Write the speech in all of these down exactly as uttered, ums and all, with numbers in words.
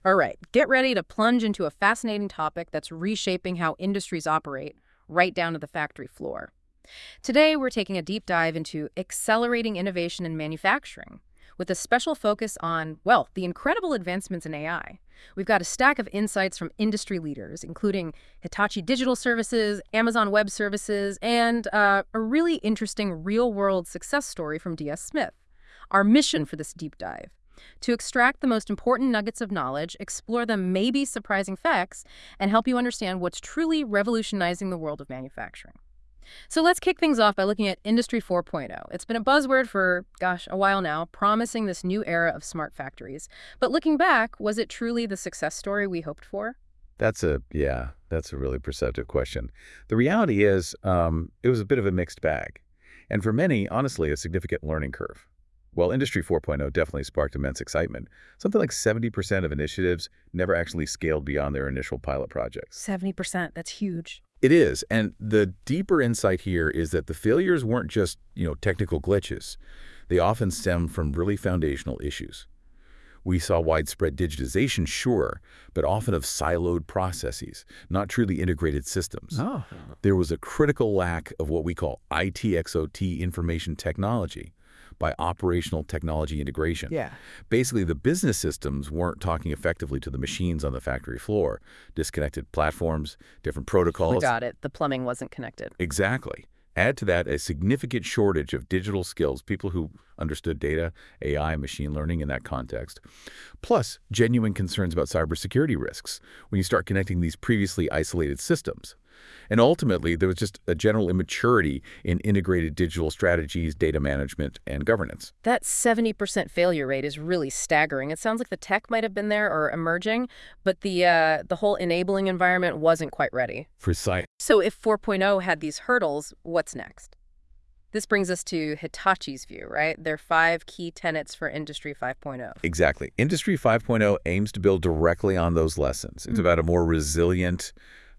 All right, get ready to plunge into a fascinating topic that's reshaping how industries operate, right down to the factory floor. Today, we're taking a deep dive into accelerating innovation in manufacturing, with a special focus on, well, the incredible advancements in A I. We've got a stack of insights from industry leaders, including Hitachi Digital Services, Amazon Web Services, and uh, a really interesting real-world success story from D S. Smith. Our mission for this deep dive: to extract the most important nuggets of knowledge, explore the maybe surprising facts, and help you understand what's truly revolutionizing the world of manufacturing. So let's kick things off by looking at Industry 4.0. It's been a buzzword for, gosh, a while now, promising this new era of smart factories. But looking back, was it truly the success story we hoped for? That's a, yeah, that's a really perceptive question. The reality is, um, it was a bit of a mixed bag. And for many, honestly, a significant learning curve. While Industry 4.0 definitely sparked immense excitement, something like seventy percent of initiatives never actually scaled beyond their initial pilot projects. seventy percent, that's huge. It is, and the deeper insight here is that the failures weren't just, you know, technical glitches. They often stem from really foundational issues. We saw widespread digitization, sure, but often of siloed processes, not truly integrated systems. Oh. There was a critical lack of what we call I T X O T, information technology, by operational technology integration. Yeah. Basically, the business systems weren't talking effectively to the machines on the factory floor. Disconnected platforms, different protocols. We got it. The plumbing wasn't connected. Exactly. Add to that a significant shortage of digital skills, people who understood data, A I, machine learning in that context. Plus, genuine concerns about cybersecurity risks when you start connecting these previously isolated systems. And ultimately, there was just a general immaturity in integrated digital strategies, data management, and governance. That seventy percent failure rate is really staggering. It sounds like the tech might have been there or emerging, but the uh, the whole enabling environment wasn't quite ready. Precise. So if 4.0 had these hurdles, what's next? This brings us to Hitachi's view, right? Their five key tenets for Industry 5.0. Exactly. Industry 5.0 aims to build directly on those lessons. It's Mm. about a more resilient,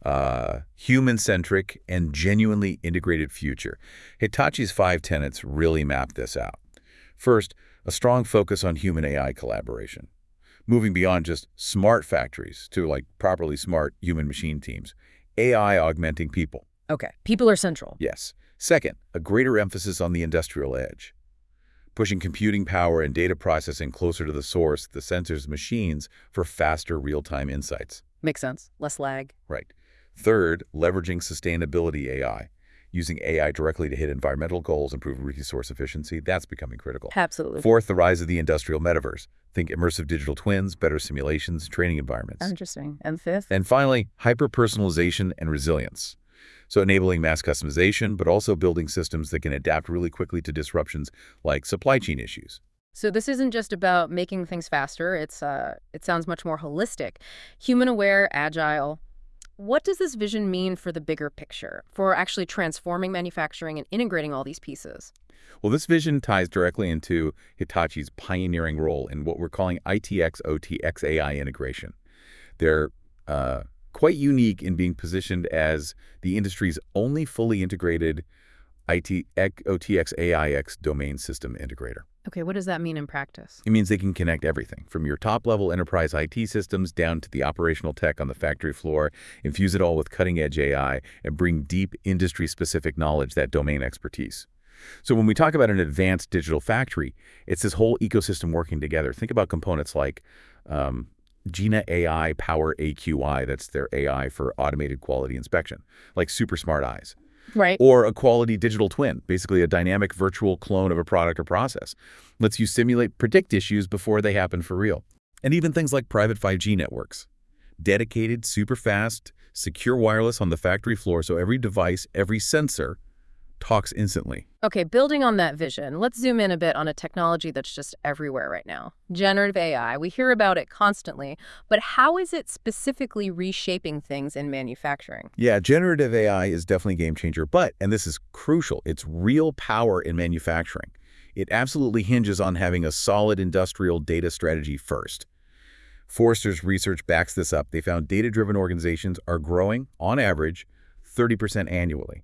uh, human-centric, and genuinely integrated future. Hitachi's five tenets really map this out. First, a strong focus on human-A I collaboration, moving beyond just smart factories to like properly smart human-machine teams. A I augmenting people. Okay, people are central. Yes. Second, a greater emphasis on the industrial edge, pushing computing power and data processing closer to the source, the sensors, machines, for faster real-time insights. Makes sense. Less lag. Right. Third, leveraging sustainability A I, using A I directly to hit environmental goals, improve resource efficiency. That's becoming critical. Absolutely. Fourth, the rise of the industrial metaverse. Think immersive digital twins, better simulations, training environments. Interesting. And fifth? And finally, hyper-personalization and resilience. So enabling mass customization, but also building systems that can adapt really quickly to disruptions like supply chain issues. So this isn't just about making things faster. It's uh, it sounds much more holistic. Human-aware, agile. What does this vision mean for the bigger picture, for actually transforming manufacturing and integrating all these pieces? Well, this vision ties directly into Hitachi's pioneering role in what we're calling I T X O T X A I integration. They're uh, quite unique in being positioned as the industry's only fully integrated I T X O T X A I X domain system integrator. Okay, what does that mean in practice? It means they can connect everything from your top-level enterprise I T systems down to the operational tech on the factory floor, infuse it all with cutting-edge A I, and bring deep industry-specific knowledge, that domain expertise. So when we talk about an advanced digital factory, it's this whole ecosystem working together. Think about components like um, Gina A I Power A Q I, that's their A I for automated quality inspection, like super smart eyes. Right. Or a quality digital twin, basically a dynamic virtual clone of a product or process. Lets you simulate, predict issues before they happen for real. And even things like private five G networks. Dedicated, super fast, secure wireless on the factory floor so every device, every sensor talks instantly. Okay, building on that vision, let's zoom in a bit on a technology that's just everywhere right now. Generative A I. We hear about it constantly, but how is it specifically reshaping things in manufacturing? Yeah, generative A I is definitely a game changer, but, and this is crucial, it's real power in manufacturing. It absolutely hinges on having a solid industrial data strategy first. Forrester's research backs this up. They found data-driven organizations are growing, on average, thirty percent annually.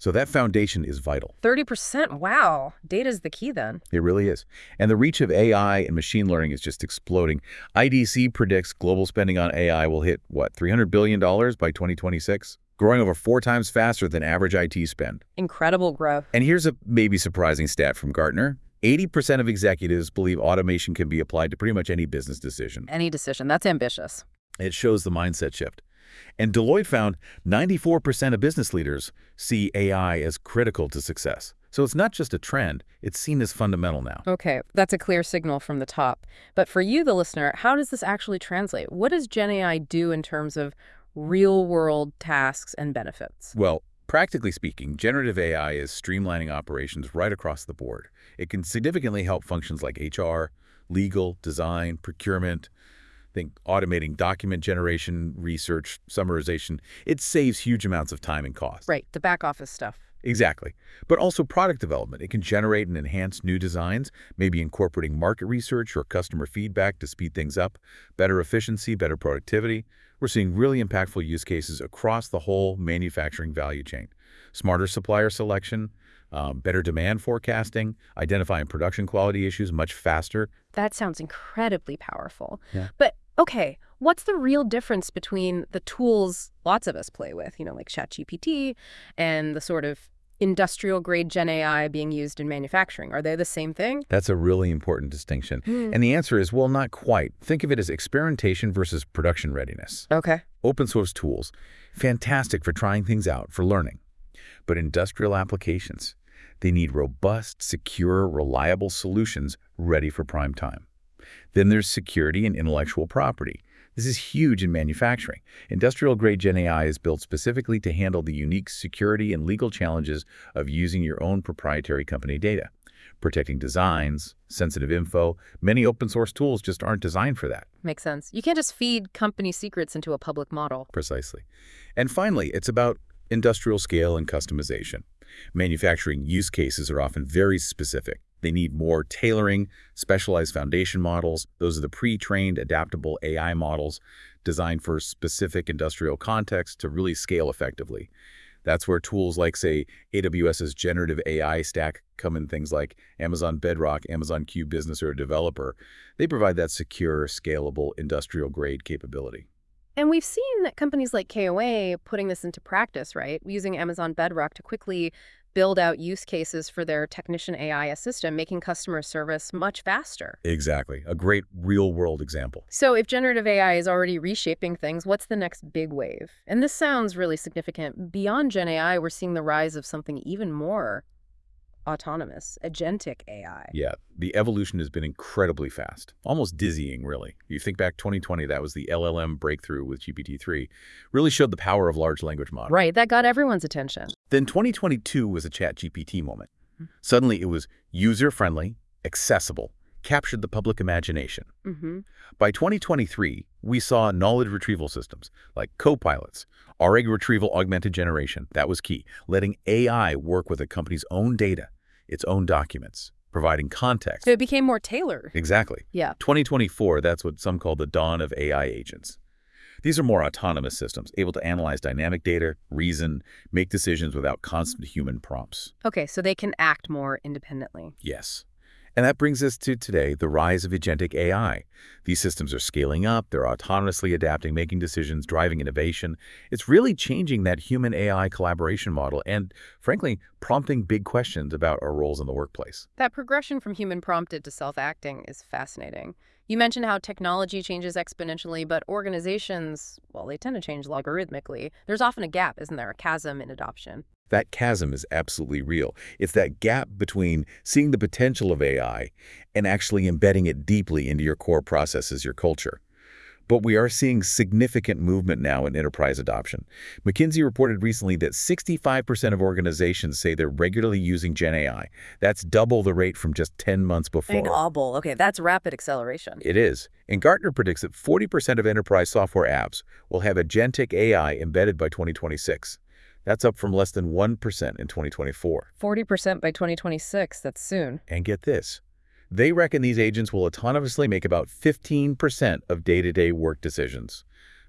So that foundation is vital. thirty percent? Wow. Data's the key then. It really is. And the reach of A I and machine learning is just exploding. I D C predicts global spending on A I will hit, what, three hundred billion dollars by twenty twenty-six? Growing over four times faster than average I T spend. Incredible growth. And here's a maybe surprising stat from Gartner. eighty percent of executives believe automation can be applied to pretty much any business decision. Any decision. That's ambitious. It shows the mindset shift. And Deloitte found ninety-four percent of business leaders see A I as critical to success. So it's not just a trend, it's seen as fundamental now. Okay, that's a clear signal from the top. But for you, the listener, how does this actually translate? What does Gen A I do in terms of real-world tasks and benefits? Well, practically speaking, generative A I is streamlining operations right across the board. It can significantly help functions like H R, legal, design, procurement. Think automating document generation, research, summarization. It saves huge amounts of time and cost. Right, the back office stuff. Exactly. But also product development. It can generate and enhance new designs, maybe incorporating market research or customer feedback to speed things up, better efficiency, better productivity. We're seeing really impactful use cases across the whole manufacturing value chain. Smarter supplier selection, um, better demand forecasting, identifying production quality issues much faster. That sounds incredibly powerful. Yeah. But okay, what's the real difference between the tools lots of us play with, you know, like ChatGPT, and the sort of industrial-grade Gen A I being used in manufacturing? Are they the same thing? That's a really important distinction. Hmm. And the answer is, well, not quite. Think of it as experimentation versus production readiness. Okay. Open source tools, fantastic for trying things out, for learning. But industrial applications, they need robust, secure, reliable solutions ready for prime time. Then there's security and intellectual property. This is huge in manufacturing. Industrial-grade Gen A I is built specifically to handle the unique security and legal challenges of using your own proprietary company data. Protecting designs, sensitive info, many open-source tools just aren't designed for that. Makes sense. You can't just feed company secrets into a public model. Precisely. And finally, it's about industrial scale and customization. Manufacturing use cases are often very specific. They need more tailoring, specialized foundation models. Those are the pre-trained, adaptable A I models designed for specific industrial contexts to really scale effectively. That's where tools like, say, AWS's generative A I stack come in, things like Amazon Bedrock, Amazon Q Business, or a developer. They provide that secure, scalable, industrial-grade capability. And we've seen that companies like K O A putting this into practice, right? Using Amazon Bedrock to quickly build out use cases for their technician A I assistant, making customer service much faster. Exactly. A great real-world example. So if generative A I is already reshaping things, what's the next big wave? And this sounds really significant. Beyond Gen A I, we're seeing the rise of something even more autonomous, agentic A I. Yeah, the evolution has been incredibly fast, almost dizzying, really. You think back twenty twenty, that was the L L M breakthrough with G P T three, really showed the power of large language models. Right, that got everyone's attention. Then twenty twenty-two was a ChatGPT moment. Suddenly it was user-friendly, accessible, captured the public imagination. Mm-hmm. By twenty twenty-three, we saw knowledge retrieval systems like Copilots, R A G retrieval augmented generation. That was key, letting A I work with a company's own data, its own documents, providing context. So it became more tailored. Exactly. Yeah. twenty twenty-four, that's what some call the dawn of A I agents. These are more autonomous systems, able to analyze dynamic data, reason, make decisions without constant human prompts. Okay, so they can act more independently. Yes. And that brings us to today, the rise of agentic A I. These systems are scaling up, they're autonomously adapting, making decisions, driving innovation. It's really changing that human-A I collaboration model and, frankly, prompting big questions about our roles in the workplace. That progression from human-prompted to self-acting is fascinating. You mentioned how technology changes exponentially, but organizations, well, they tend to change logarithmically. There's often a gap, isn't there? A chasm in adoption. That chasm is absolutely real. It's that gap between seeing the potential of A I and actually embedding it deeply into your core processes, your culture. But we are seeing significant movement now in enterprise adoption. McKinsey reported recently that sixty-five percent of organizations say they're regularly using Gen A I. That's double the rate from just ten months before. Double. Okay, that's rapid acceleration. It is. And Gartner predicts that forty percent of enterprise software apps will have agentic A I embedded by twenty twenty-six. That's up from less than one percent in twenty twenty-four. forty percent by twenty twenty-six, that's soon. And get this. They reckon these agents will autonomously make about fifteen percent of day-to-day work decisions.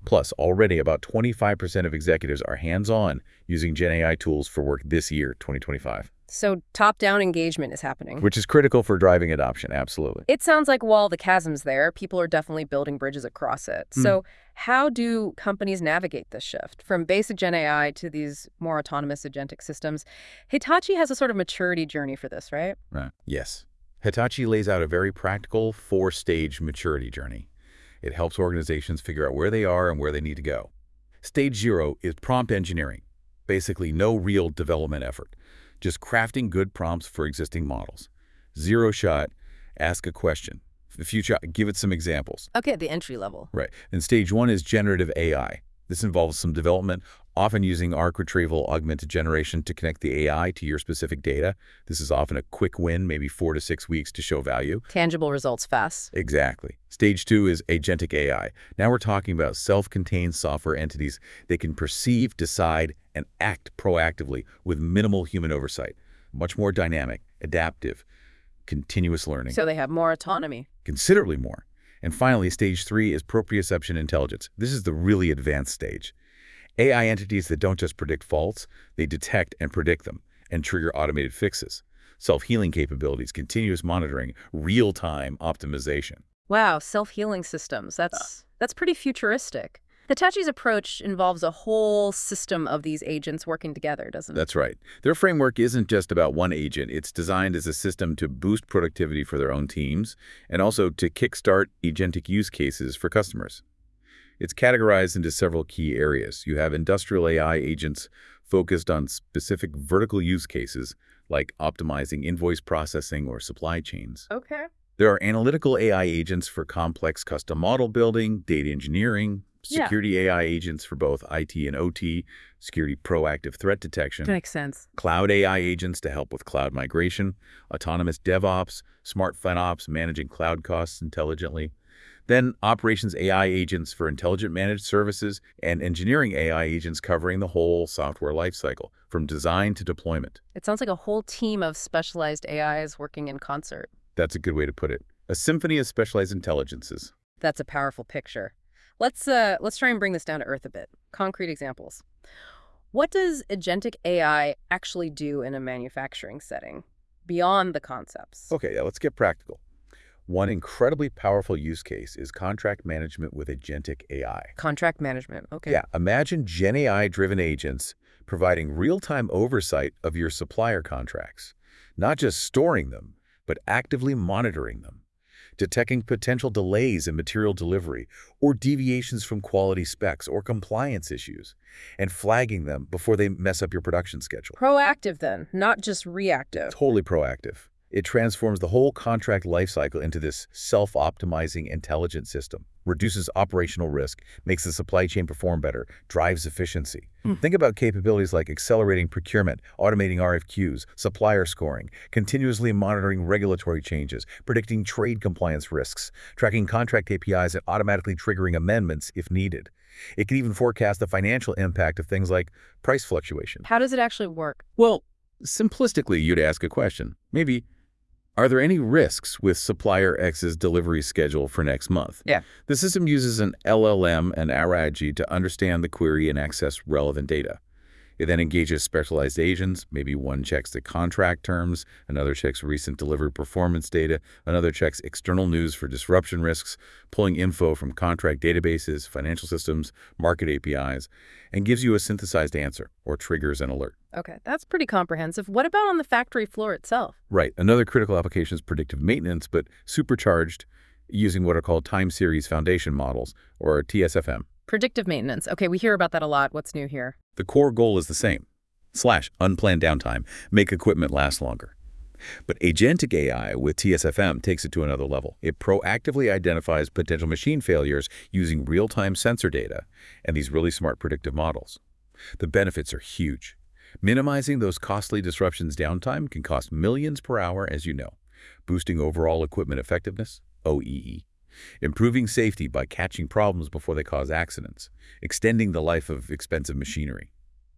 Plus, already about twenty-five percent of executives are hands-on using Gen A I tools for work this year, twenty twenty-five. So top-down engagement is happening. Which is critical for driving adoption, absolutely. It sounds like while the chasm's there, people are definitely building bridges across it. Mm. So how do companies navigate this shift from basic Gen A I to these more autonomous agentic systems? Hitachi has a sort of maturity journey for this, right? Right. Yes. Hitachi lays out a very practical four-stage maturity journey. It helps organizations figure out where they are and where they need to go. Stage zero is prompt engineering. Basically, no real development effort. Just crafting good prompts for existing models. Zero shot, ask a question. If you try, give it some examples. Okay, at the entry level. Right. And stage one is generative A I. This involves some development, often using arc retrieval augmented generation to connect the A I to your specific data. This is often a quick win, maybe four to six weeks to show value. Tangible results fast. Exactly. Stage two is agentic A I. Now we're talking about self-contained software entities that can perceive, decide, and act proactively with minimal human oversight. Much more dynamic, adaptive, continuous learning. So they have more autonomy. Considerably more. And finally, stage three is proprioception intelligence. This is the really advanced stage. A I entities that don't just predict faults, they detect and predict them and trigger automated fixes. Self-healing capabilities, continuous monitoring, real-time optimization. Wow, self-healing systems. That's that's pretty futuristic. Hitachi's approach involves a whole system of these agents working together, doesn't it? That's right. Their framework isn't just about one agent. It's designed as a system to boost productivity for their own teams and also to kickstart agentic use cases for customers. It's categorized into several key areas. You have industrial A I agents focused on specific vertical use cases like optimizing invoice processing or supply chains. Okay. There are analytical A I agents for complex custom model building, data engineering, security Yeah. A I agents for both I T and O T, security proactive threat detection, Makes sense. cloud A I agents to help with cloud migration, autonomous DevOps, smart FinOps managing cloud costs intelligently, then operations A I agents for intelligent managed services, and engineering A I agents covering the whole software lifecycle, from design to deployment. It sounds like a whole team of specialized A Is working in concert. That's a good way to put it. A symphony of specialized intelligences. That's a powerful picture. Let's uh, let's try and bring this down to earth a bit. Concrete examples. What does agentic A I actually do in a manufacturing setting, beyond the concepts? Okay, yeah, let's get practical. One incredibly powerful use case is contract management with agentic A I. Contract management, okay. Yeah, imagine Gen A I-driven agents providing real-time oversight of your supplier contracts, not just storing them, but actively monitoring them, detecting potential delays in material delivery or deviations from quality specs or compliance issues, and flagging them before they mess up your production schedule. Proactive then, not just reactive. Totally proactive. It transforms the whole contract lifecycle into this self-optimizing intelligent system, reduces operational risk, makes the supply chain perform better, drives efficiency. Mm. Think about capabilities like accelerating procurement, automating R F Qs, supplier scoring, continuously monitoring regulatory changes, predicting trade compliance risks, tracking contract A P Is and automatically triggering amendments if needed. It can even forecast the financial impact of things like price fluctuation. How does it actually work? Well, simplistically, you'd ask a question. Maybe, are there any risks with supplier X's delivery schedule for next month? Yeah. The system uses an L L M and Araji to understand the query and access relevant data. It then engages specialized agents. Maybe one checks the contract terms, another checks recent delivery performance data, another checks external news for disruption risks, pulling info from contract databases, financial systems, market A P Is, and gives you a synthesized answer or triggers an alert. Okay, that's pretty comprehensive. What about on the factory floor itself? Right. Another critical application is predictive maintenance, but supercharged using what are called time series foundation models, or T S F M. Predictive maintenance. Okay, we hear about that a lot. What's new here? The core goal is the same. Slash unplanned downtime, make equipment last longer. But agentic A I with T S F M takes it to another level. It proactively identifies potential machine failures using real-time sensor data and these really smart predictive models. The benefits are huge. Minimizing those costly disruptions downtime can cost millions per hour, as you know. Boosting overall equipment effectiveness, O E E. Improving safety by catching problems before they cause accidents. Extending the life of expensive machinery.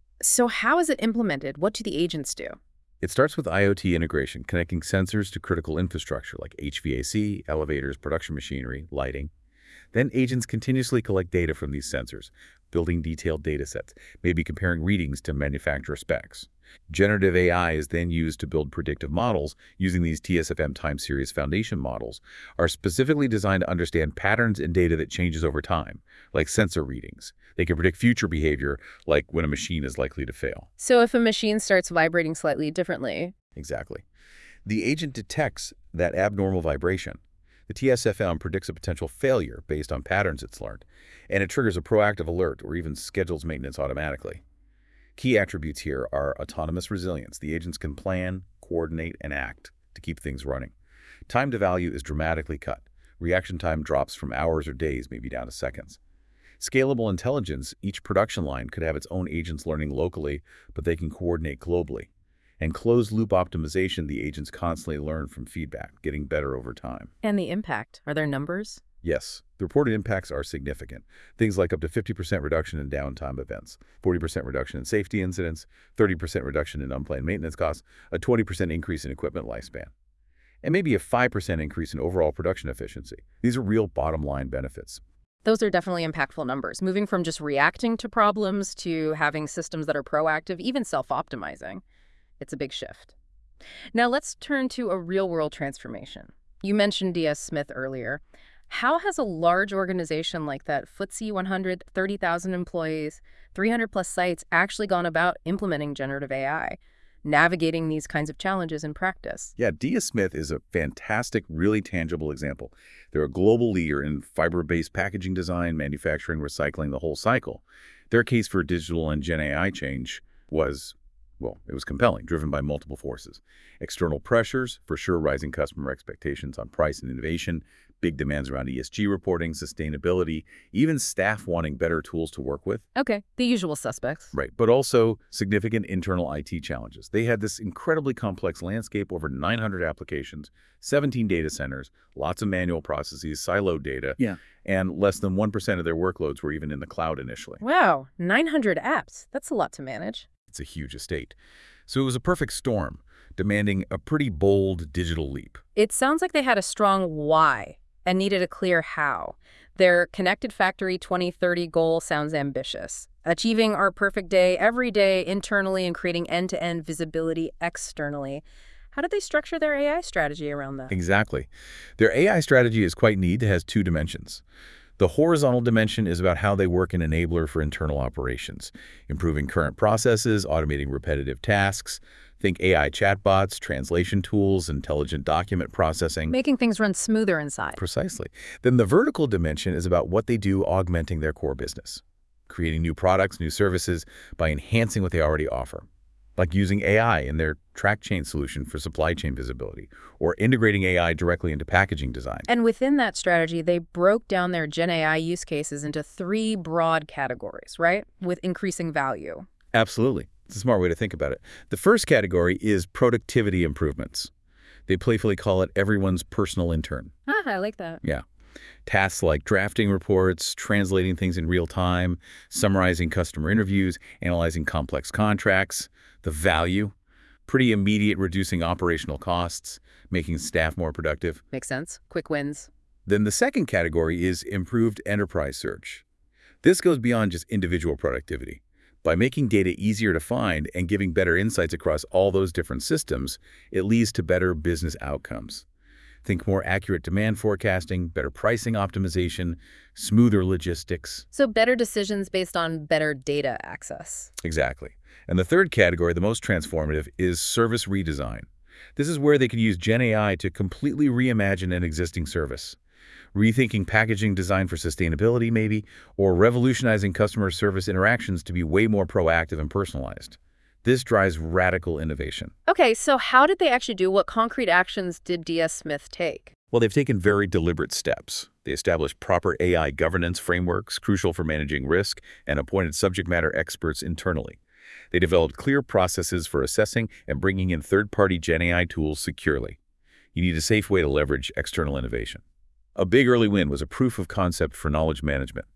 So how is it implemented? What do the agents do? It starts with I O T integration, connecting sensors to critical infrastructure like H V A C, elevators, production machinery, lighting. Then agents continuously collect data from these sensors, building detailed data sets, maybe comparing readings to manufacturer specs. Generative A I is then used to build predictive models using these T S F M time series foundation models, are specifically designed to understand patterns in data that changes over time, like sensor readings. They can predict future behavior, like when a machine is likely to fail. So if a machine starts vibrating slightly differently. Exactly. The agent detects that abnormal vibration. The T S F M predicts a potential failure based on patterns it's learned, and it triggers a proactive alert or even schedules maintenance automatically. Key attributes here are autonomous resilience. The agents can plan, coordinate, and act to keep things running. Time to value is dramatically cut. Reaction time drops from hours or days, maybe down to seconds. Scalable intelligence, each production line could have its own agents learning locally, but they can coordinate globally. And closed-loop optimization, the agents constantly learn from feedback, getting better over time. And the impact? Are there numbers? Yes, the reported impacts are significant. Things like up to fifty percent reduction in downtime events, forty percent reduction in safety incidents, thirty percent reduction in unplanned maintenance costs, a twenty percent increase in equipment lifespan, and maybe a five percent increase in overall production efficiency. These are real bottom-line benefits. Those are definitely impactful numbers, moving from just reacting to problems to having systems that are proactive, even self-optimizing. It's a big shift. Now let's turn to a real-world transformation. You mentioned D S Smith earlier. How has a large organization like that, F T S E one hundred, thirty thousand employees, three hundred plus sites, actually gone about implementing generative A I, navigating these kinds of challenges in practice? Yeah, D S Smith is a fantastic, really tangible example. They're a global leader in fiber-based packaging design, manufacturing, recycling, the whole cycle. Their case for digital and Gen A I change was, well, it was compelling, driven by multiple forces. External pressures, for sure, rising customer expectations on price and innovation, big demands around E S G reporting, sustainability, even staff wanting better tools to work with. Okay, the usual suspects. Right, but also significant internal I T challenges. They had this incredibly complex landscape, over nine hundred applications, seventeen data centers, lots of manual processes, siloed data, Yeah. and less than one percent of their workloads were even in the cloud initially. Wow, nine hundred apps. That's a lot to manage. It's a huge estate. So it was a perfect storm, demanding a pretty bold digital leap. It sounds like they had a strong why and needed a clear how. Their Connected Factory twenty thirty goal sounds ambitious. Achieving our perfect day every day internally and creating end-to-end visibility externally. How did they structure their A I strategy around that? Exactly. Their A I strategy is quite neat. It has two dimensions. The horizontal dimension is about how they work an enabler for internal operations, improving current processes, automating repetitive tasks. Think A I chatbots, translation tools, intelligent document processing. Making things run smoother inside. Precisely. Then the vertical dimension is about what they do augmenting their core business, creating new products, new services by enhancing what they already offer, like using A I in their track chain solution for supply chain visibility, or integrating A I directly into packaging design. And within that strategy, they broke down their Gen A I use cases into three broad categories, right? With increasing value. Absolutely. It's a smart way to think about it. The first category is productivity improvements. They playfully call it everyone's personal intern. Ah, I like that. Yeah. Tasks like drafting reports, translating things in real time, summarizing customer interviews, analyzing complex contracts. The value, pretty immediate, reducing operational costs, making staff more productive. Makes sense. Quick wins. Then the second category is improved enterprise search. This goes beyond just individual productivity. By making data easier to find and giving better insights across all those different systems, it leads to better business outcomes. Think more accurate demand forecasting, better pricing optimization, smoother logistics. So better decisions based on better data access. Exactly. And the third category, the most transformative, is service redesign. This is where they can use Gen A I to completely reimagine an existing service. Rethinking packaging design for sustainability, maybe, or revolutionizing customer service interactions to be way more proactive and personalized. This drives radical innovation. Okay, so how did they actually do? What concrete actions did D S Smith take? Well, they've taken very deliberate steps. They established proper A I governance frameworks, crucial for managing risk, and appointed subject matter experts internally. They developed clear processes for assessing and bringing in third-party Gen A I tools securely. You need a safe way to leverage external innovation. A big early win was a proof of concept for knowledge management.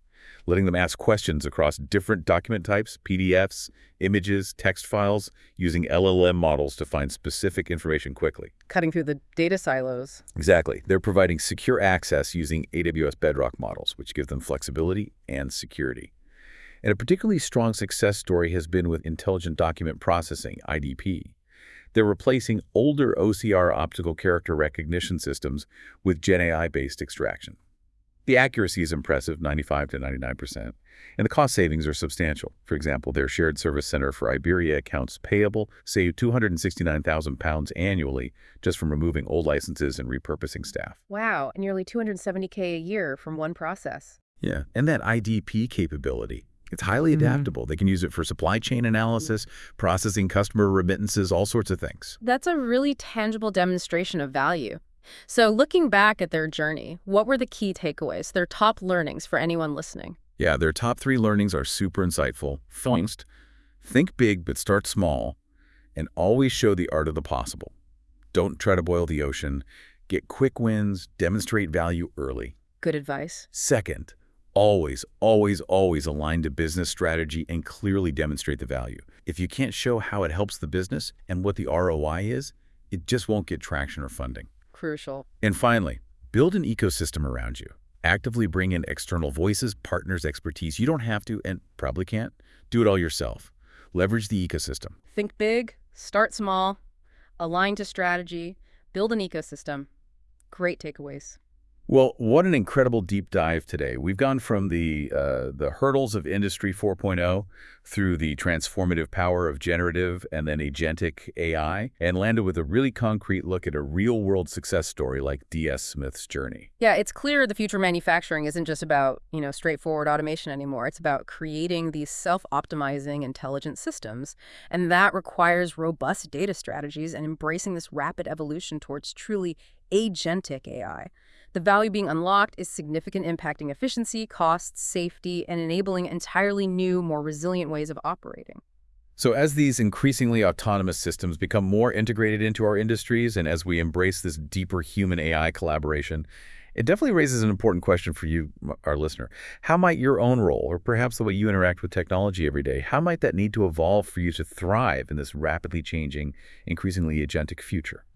letting them ask questions across different document types, P D Fs, images, text files, using L L M models to find specific information quickly. Cutting through the data silos. Exactly. They're providing secure access using A W S Bedrock models, which give them flexibility and security. And a particularly strong success story has been with Intelligent Document Processing, I D P. They're replacing older O C R optical character recognition systems with Gen A I-based extraction. The accuracy is impressive, ninety-five to ninety-nine percent, and the cost savings are substantial. For example, their shared service center for Iberia accounts payable save two hundred sixty-nine thousand pounds annually just from removing old licenses and repurposing staff. Wow, nearly two hundred seventy K a year from one process. Yeah, and that I D P capability. It's highly Mm-hmm. adaptable. They can use it for supply chain analysis, processing customer remittances, all sorts of things. That's a really tangible demonstration of value. So looking back at their journey, what were the key takeaways, their top learnings for anyone listening? Yeah, their top three learnings are super insightful. First, think big but start small, and always show the art of the possible. Don't try to boil the ocean. Get quick wins, demonstrate value early. Good advice. Second, always, always, always align to business strategy and clearly demonstrate the value. If you can't show how it helps the business and what the R O I is, it just won't get traction or funding. Crucial. And finally, build an ecosystem around you. Actively bring in external voices, partners, expertise. You don't have to and probably can't. Do it all yourself. Leverage the ecosystem. Think big, start small, align to strategy, build an ecosystem. Great takeaways. Well, what an incredible deep dive today. We've gone from the uh, the hurdles of Industry four point oh through the transformative power of generative and then agentic A I and landed with a really concrete look at a real-world success story like D S Smith's journey. Yeah, it's clear the future manufacturing isn't just about, you know, straightforward automation anymore. It's about creating these self-optimizing intelligent systems, and that requires robust data strategies and embracing this rapid evolution towards truly agentic A I. The value being unlocked is significant, impacting efficiency, costs, safety, and enabling entirely new, more resilient ways of operating. So as these increasingly autonomous systems become more integrated into our industries and as we embrace this deeper human-A I collaboration, it definitely raises an important question for you, our listener. How might your own role, or perhaps the way you interact with technology every day, how might that need to evolve for you to thrive in this rapidly changing, increasingly agentic future?